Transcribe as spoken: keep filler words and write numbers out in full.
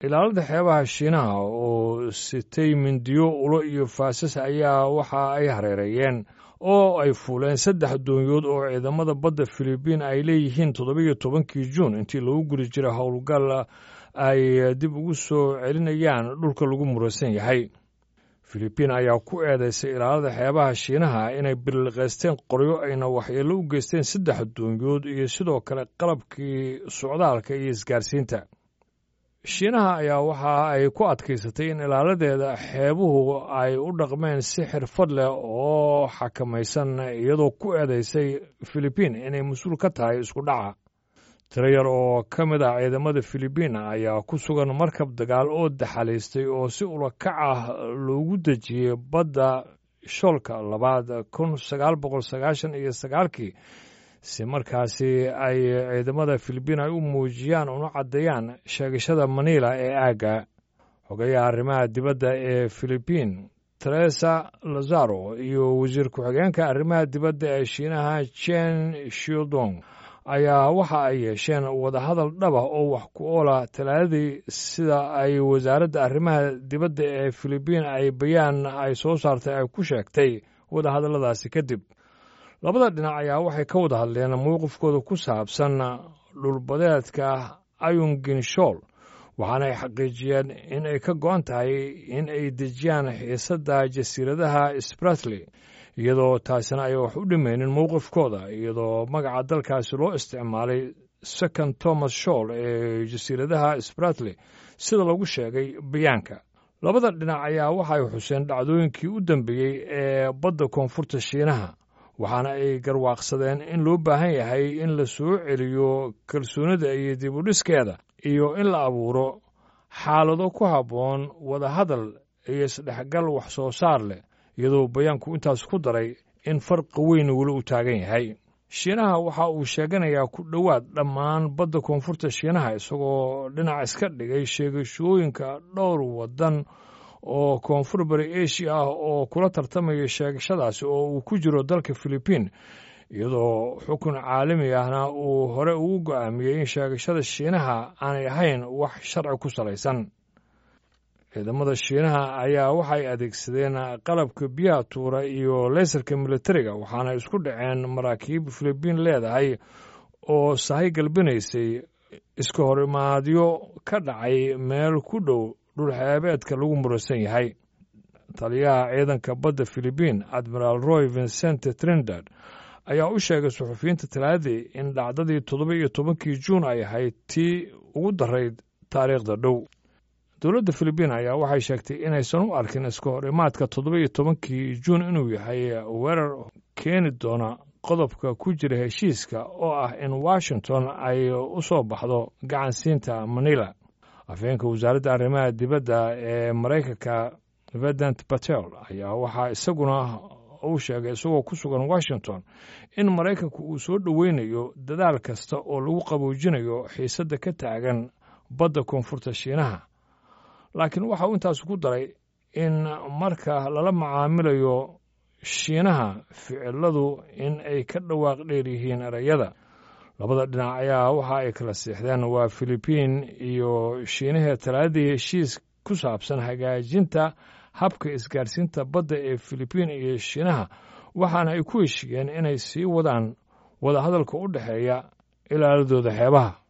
ilaalada xeebaha Shiinaha oo sitay mindiyo ulo iyo faasas ayaa waxa ay hareereeyeen oo ay fuuleen saddex doonyood oo ciidamada badda Filibiin ay leeyihiin toddoba iyo tobankii Juun intii lagu guri jiray howlgal ay dib ugu soo celinayaan dhulka lagu muransan yahay. Filibiin ayaa ku eedeysay ilaalada xeebaha Shiinaha inay bilqaysteen qoryo ayna waxyeello u geysteen saddex doonyood iyo sidoo kale qalabkii socdaalka iyo isgaarsiinta. Shiinaha ayaa waxa ay ku adkaysatay in ilaaladeeda xeebuhu ay u dhaqmeen si xirfad leh oo xakamaysan iyadoo ku eedeysay Filibiin inay mas-uul ka tahay isku dhaca. Tiro yar oo ka mid ah ciidamada Filibiin ayaa ku sugan markab dagaal oo daxalaystay oo si ula kac ah loogu dejiyey badda shoolka labaad kun sagaal boqol sagaashan iyo sagaalkii si markaasi ay ciidamada Filibiin ay u muujiyaan una caddeeyaan sheegashada Manila ee aagga. Xogayaha arrimaha dibadda ee Filibiin Teresa Lazaro iyo wasiir ku-xigeenka arrimaha dibadda ee Shiinaha Chen Shidong ayaa waxa ay yeesheen wadahadal dhaba oo wax ku oola talaadadii sida ay wasaaradda arrimaha dibadda ee Filibiin ay bayaan ay soo saartay ay ku sheegtay wadahadalladaasi kadib. Labada dhinac ayaa waxay ka wada hadleen mowqifkooda ku saabsan dhulbadeedka Ayungin Shoal waxaana ay xaqiijiyeen in ay ka go'an tahay in ay dejiyaan xiisadda jasiiradaha Spratly iyadoo taasina ay wax u dhimaynin mowqifkooda iyadoo magaca dalkaasi loo isticmaalay Second Thomas Shoal ee jasiiradaha Spratly sida lagu sheegay bayaanka. Labada dhinac ayaa waxay xuseen dhacdooyinkii u dambeeyey ee badda koonfurta Shiinaha waxaana ay garwaaqsadeen in loo baahan yahay in la soo celiyo kalsoonida iyo dib u dhiskeeda iyo in la abuuro xaalado ku habboon wadahadal iyo isdhexgal wax soo saar leh iyadoo bayaanku intaas ku daray in farqi weyn weli u taagan yahay. Shiinaha waxa uu sheeganayaa ku dhowaad dhammaan badda koonfurta Shiinaha isagoo dhinac iska dhigay sheegashooyinka dhowr waddan oo koonfur bari Asia ah oo kula tartamaya sheegashadaasi oo uu ku jiro dalka Filibiin iyadoo xukun caalami ahna uu hore ugu go'aamiyey in sheegashada Shiinaha aanay ahayn wax sharci ku salaysan. Ciidamada Shiinaha ayaa waxay adeegsadeen qalabka biyaha tuura iyo leysarka militariga waxaana isku dhaceen maraakiib Filibiin leedahay oo sahay galbinaysay iska horimaadyo ka dhacay meel ku dhow dhulxeebeedka lagu muransan yahay. Taliyaha ciidanka badda Filibiin Admiral Roy Vincent Trindade ayaa u sheegay suxufiyiinta talaadadii in dhacdadii toddoba iyo tobankii Juun ay ahayd tii ugu darayd taariikhda dhow. Dowladda Filibiin ayaa waxay sheegtay inaysan u arkin iska horimaadka toddoba iyo tobankii Juun inuu yahay weerar keeni doona qodobka ku jira heshiiska oo ah in Washington ay u soo baxdo gacansiinta Manila. Afhayeenka wasaaradda arrimaha dibadda ee Maraykanka Vedant Patel ayaa waxaa isaguna uu sheegay isagoo ku sugan Washington in Maraykanku uu soo dhoweynayo dadaal kasta oo lagu qaboojinayo xiisadda ka taagan badda koonfurta Shiinaha. Laakiin waxa uu intaas ku daray in marka lala macaamilayo Shiinaha ficiladu in ay ka dhawaaq dheer yihiin erayada. Labada dhinac ayaa waxa ay kala seexdeen waa Filibiin iyo Shiinaha talaadadii heshiis ku saabsan hagaajinta habka isgaarsiinta badda ee Filibiin iyo Shiinaha waxaana ay ku heshiiyeen inay sii wadaan wadahadalka u dhexeeya ilaaladooda xeebaha.